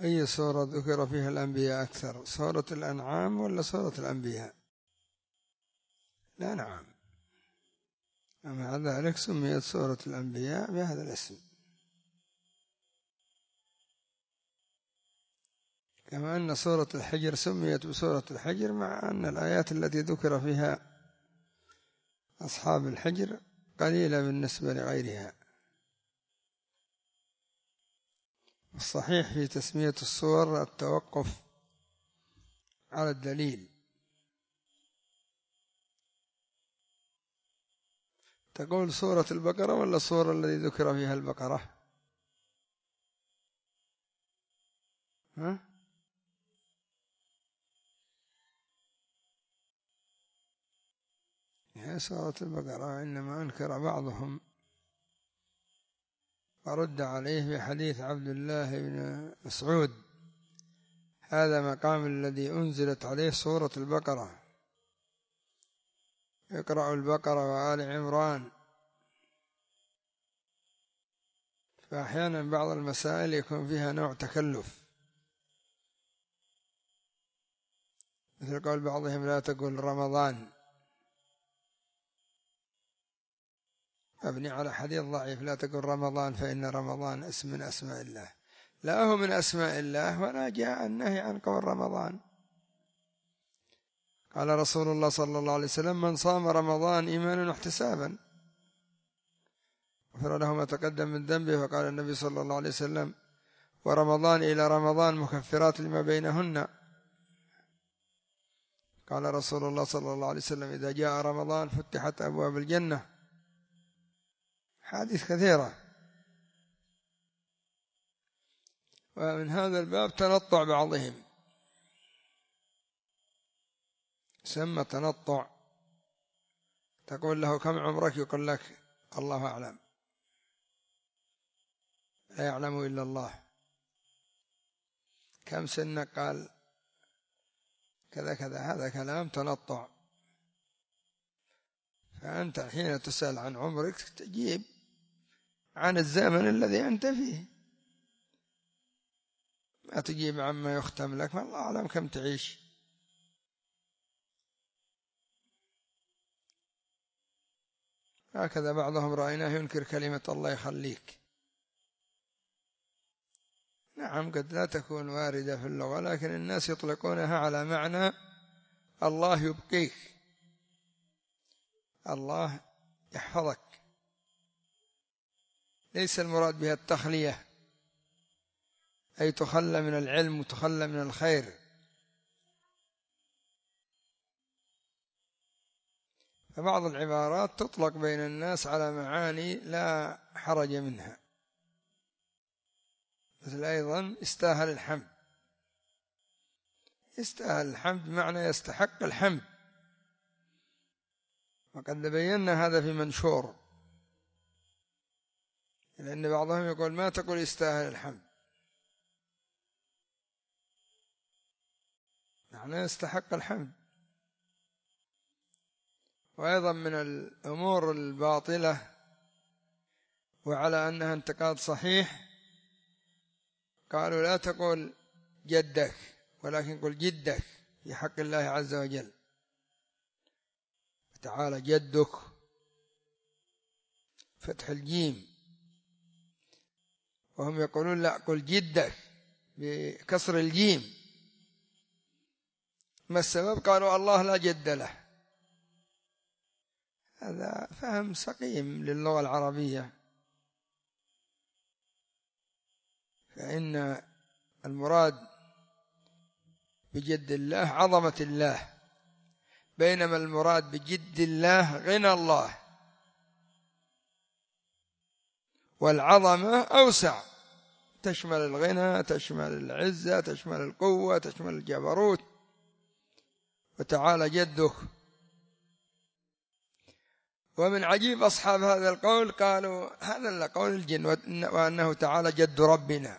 أي سورة ذكر فيها الأنبياء أكثر، سورة الأنعام ولا سورة الأنبياء؟ لا نعم، ومع ذلك سميت سورة الأنبياء بهذا الاسم، كما أن سورة الحجر سميت بسورة الحجر، مع أن الآيات التي ذكر فيها أصحاب الحجر قليلة بالنسبة لغيرها. الصحيح في تسمية السور التوقف على الدليل. تقول سورة البقرة ولا السورة التي ذكر فيها البقرة؟ ها؟ هي سورة البقرة، إنما أنكر بعضهم ورد عليه بحديث عبد الله بن مسعود: هذا مقام الذي أنزلت عليه سورة البقرة، اقرأوا البقرة وآل عمران. فأحيانا بعض المسائل يكون فيها نوع تكلف، مثل قول بعضهم لا تقول رمضان، مبني على حديث ضعيف: لا تقل رمضان فإن رمضان اسم من أسماء الله. لا هو من أسماء الله، ولا جاء النهي عن قول رمضان. قال رسول الله صلى الله عليه وسلم: من صام رمضان إيمانا واحتسابا غفر له ما تقدم من ذنبه. وقال النبي صلى الله عليه وسلم: ورمضان إلى رمضان مكفرات لما بينهن. قال رسول الله صلى الله عليه وسلم: إذا جاء رمضان فتحت أبواب الجنة. حديث كثيرة. ومن هذا الباب تنطع بعضهم، سمى تنطع. تقول له: كم عمرك؟ يقول لك: الله أعلم، لا يعلم إلا الله. كم سنك؟ قال كذا كذا. هذا كلام تنطع. فأنت حين تسأل عن عمرك تجيب عن الزمن الذي أنت فيه، ما تجيب عما يختم لك، والله أعلم كم تعيش. هكذا بعضهم رأيناه ينكر كلمة الله يخليك. نعم قد لا تكون واردة في اللغة، لكن الناس يطلقونها على معنى الله يبقيك، الله يحفظك. ليس المراد بها التخلية، أي تخلى من العلم وتخلى من الخير. فبعض العبارات تطلق بين الناس على معاني لا حرج منها، مثل أيضا استاهل الحمد. يستاهل الحمد بمعنى يستحق الحمد، وقد بينا هذا في منشور، لأن بعضهم يقول: ما تقول يستاهل الحمد، معنى يستحق الحمد. وأيضا من الأمور الباطلة وعلى أنها انتقاد صحيح، قالوا: لا تقول جدك، ولكن قل جدك في حق الله عز وجل. تعالى جدك، فتح الجيم. وهم يقولون: لا، قل جدك بكسر الجيم. ما السبب؟ قالوا: الله لا جد له. هذا فهم سقيم للغة العربية. فإن المراد بجد الله عظمة الله، بينما المراد بجد الله غنى الله. والعظمة أوسع، تشمل الغنى، تشمل العزة، تشمل القوة، تشمل الجبروت. وتعالى جدك. ومن عجيب أصحاب هذا القول قالوا: هذا لقول الجن، وأنه تعالى جد ربنا،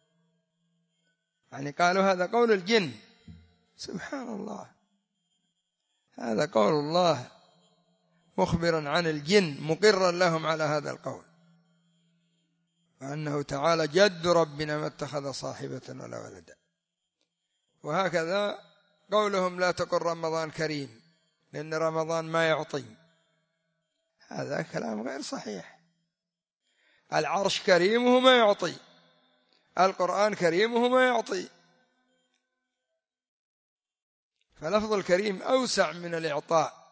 يعني قالوا هذا قول الجن. سبحان الله، هذا قول الله مخبرا عن الجن، مقرا لهم على هذا القول. وأنه تعالى جد ربنا ما اتخذ صاحبة ولا ولدا. وهكذا قولهم لا تقل رمضان كريم لأن رمضان ما يعطي، هذا كلام غير صحيح. العرش كريم وهو ما يعطي، القرآن كريم وهو ما يعطي، فلفظ الكريم أوسع من الإعطاء.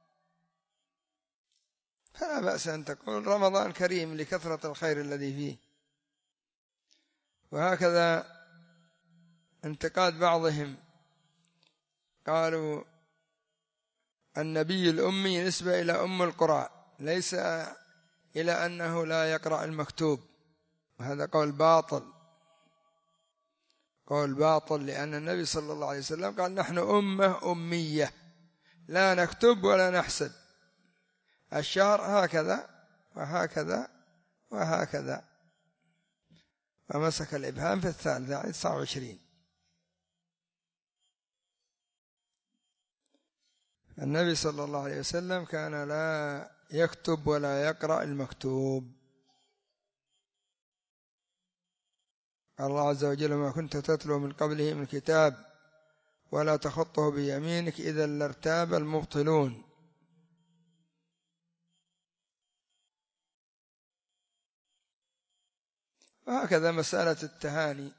فلا بأس أن تقول رمضان كريم لكثرة الخير الذي فيه. وهكذا انتقاد بعضهم قالوا النبي الأمي نسبة إلى أم القرى، ليس إلى أنه لا يقرأ المكتوب، وهذا قول باطل، قول باطل، لأن النبي صلى الله عليه وسلم قال نحن أمة أمية لا نكتب ولا نحسب، الشهر هكذا وهكذا وهكذا، ومسك الإبهام في الثالثة يعني 29. النبي صلى الله عليه وسلم كان لا يكتب ولا يقرأ المكتوب. قال الله عز وجل ما كنت تتلو من قبله من كتاب ولا تخطه بيمينك إذا لارتاب المبطلون. وهكذا مسألة التهاني،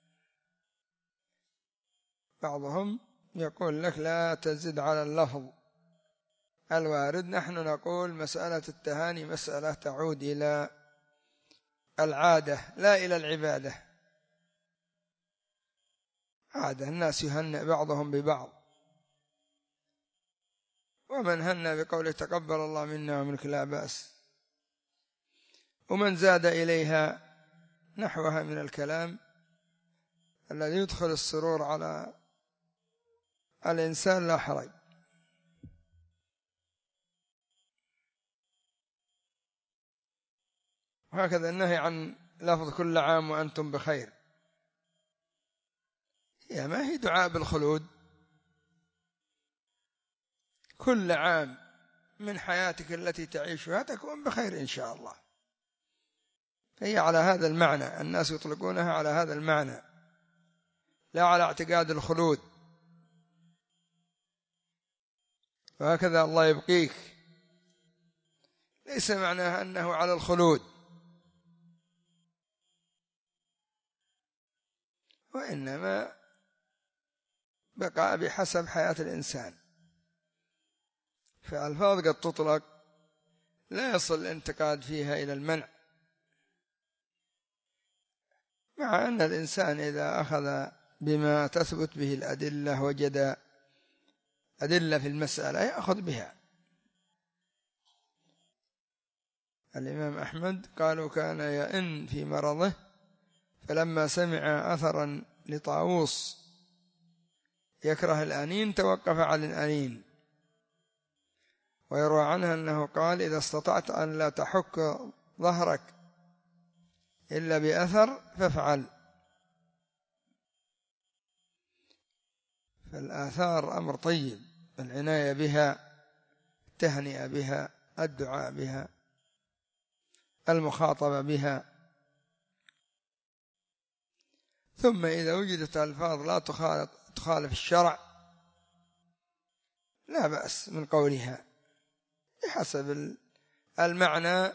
بعضهم يقول لك لا تزد على اللفظ الوارد، نحن نقول مسألة التهاني مسألة تعود إلى العادة لا إلى العبادة، عادة الناس يهنئ بعضهم ببعض، ومن هنأ بقوله تقبل الله منا ومنك لا بأس، ومن زاد إليها نحوها من الكلام الذي يدخل السرور على الإنسان لا حرج. وهكذا النهي عن لفظ كل عام وأنتم بخير، هي ما هي دعاء بالخلود، كل عام من حياتك التي تعيشها تكون بخير إن شاء الله، هي على هذا المعنى، الناس يطلقونها على هذا المعنى لا على اعتقاد الخلود. وهكذا الله يبقيك ليس معناها أنه على الخلود، وإنما بقاء بحسب حياة الإنسان. فالألفاظ قد تطلق لا يصل الانتقاد فيها إلى المنع، مع أن الإنسان إذا أخذ بما تثبت به الأدلة وجد أدلة في المسألة يأخذ بها. الإمام أحمد قالوا كان يئن في مرضه، فلما سمع أثرا لطاووس يكره الأنين توقف عن الأنين. ويروى عنه أنه قال إذا استطعت أن لا تحك ظهرك إلا بأثر فافعل. فالآثار أمر طيب، العناية بها، التهنئة بها، الدعاء بها، المخاطبة بها. ثم إذا وجدت ألفاظ لا تخالف الشرع لا بأس من قولها بحسب المعنى،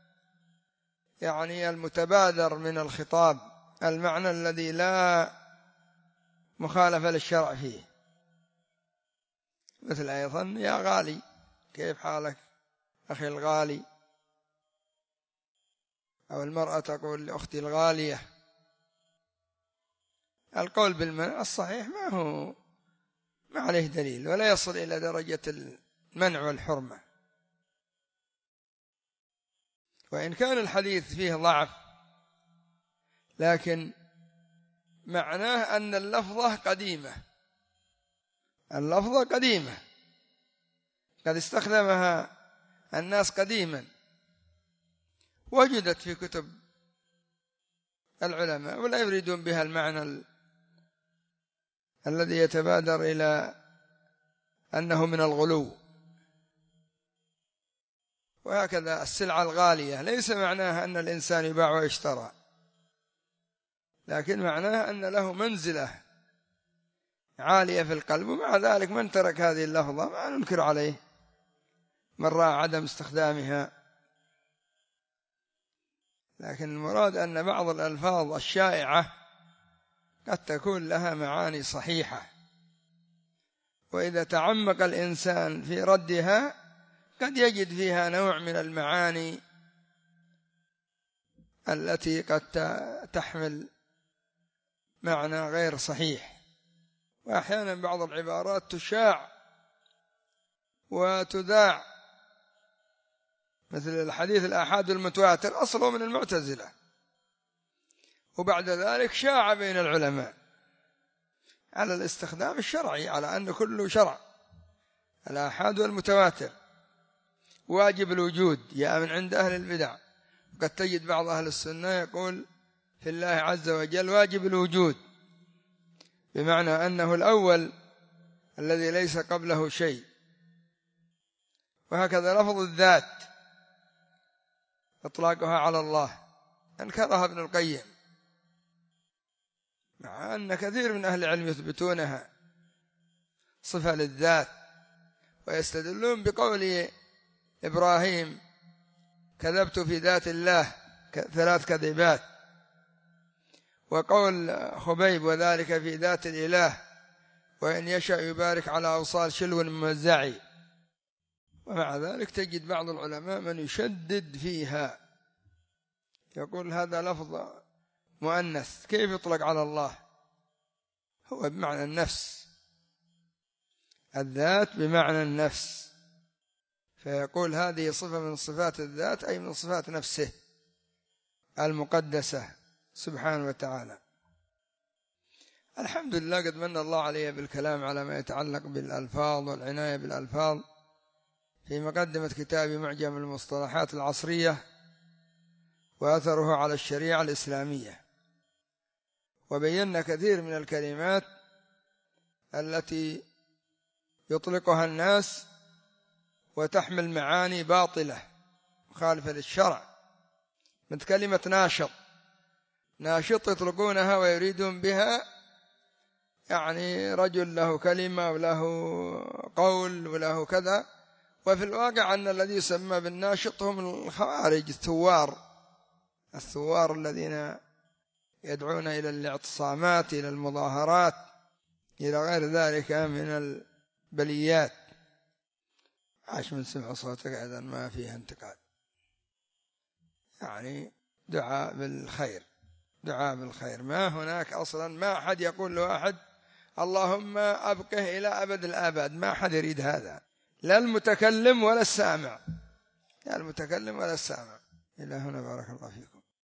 يعني المتبادر من الخطاب، المعنى الذي لا مخالفة للشرع فيه، مثل أيضا يا غالي كيف حالك أخي الغالي، أو المرأة تقول لأختي الغالية. القول بالمنع الصحيح ما عليه دليل ولا يصل إلى درجة المنع والحرمة، وإن كان الحديث فيه ضعف لكن معناه أن اللفظة قديمة، اللفظة قديمة قد استخدمها الناس قديما، وجدت في كتب العلماء، ولا يريدون بها المعنى الذي يتبادر إلى أنه من الغلو. وهكذا السلعة الغالية ليس معناها أن الإنسان يباع ويشترى، لكن معناها أن له منزلة عالية في القلب. ومع ذلك من ترك هذه اللفظة ما ننكر عليه، من رأى عدم استخدامها. لكن المراد أن بعض الألفاظ الشائعة قد تكون لها معاني صحيحة، وإذا تعمق الإنسان في ردها قد يجد فيها نوع من المعاني التي قد تحمل معنى غير صحيح. وأحيانا بعض العبارات تشاع وتذاع، مثل الحديث الآحاد المتواتر أصله من المعتزلة، وبعد ذلك شاع بين العلماء على الاستخدام الشرعي، على أن كله شرع. الآحاد والمتواتر واجب الوجود جاء من عند أهل البدع، وقد تجد بعض أهل السنة يقول في الله عز وجل واجب الوجود، بمعنى أنه الأول الذي ليس قبله شيء. وهكذا لفظ الذات إطلاقها على الله أنكرها ابن القيم، مع أن كثير من أهل العلم يثبتونها صفة للذات، ويستدلون بقول إبراهيم كذبت في ذات الله 3 كذبات، وقول خبيب وذلك في ذات الإله وإن يشاء يبارك على أوصال شلو ممزعي. ومع ذلك تجد بعض العلماء من يشدد فيها، يقول هذا لفظ مؤنث كيف يطلق على الله؟ هو بمعنى النفس، الذات بمعنى النفس، فيقول هذه صفة من صفات الذات، أي من صفات نفسه المقدسة سبحانه وتعالى. الحمد لله قد من الله علي بالكلام على ما يتعلق بالألفاظ والعناية بالألفاظ في مقدمة كتاب معجم المصطلحات العصرية وأثره على الشريعة الإسلامية، وبينا كثير من الكلمات التي يطلقها الناس وتحمل معاني باطلة مخالفة للشرع، مثل كلمة ناشط. ناشط يطلقونها ويريدون بها يعني رجل له كلمة وله قول وله كذا، وفي الواقع أن الذي يسمى بالناشط هم الخوارج الثوار الذين يدعون إلى الاعتصامات، إلى المظاهرات، إلى غير ذلك من البليات. عاش من سمع صوتك إذن ما فيها انتقاد، يعني دعاء بالخير، دعاء بالخير. ما هناك أصلا، ما أحد يقول لواحد اللهم أبقه إلى أبد الآباد، ما أحد يريد هذا، لا المتكلم ولا السامع، لا المتكلم ولا السامع. إلى هنا بارك الله فيكم.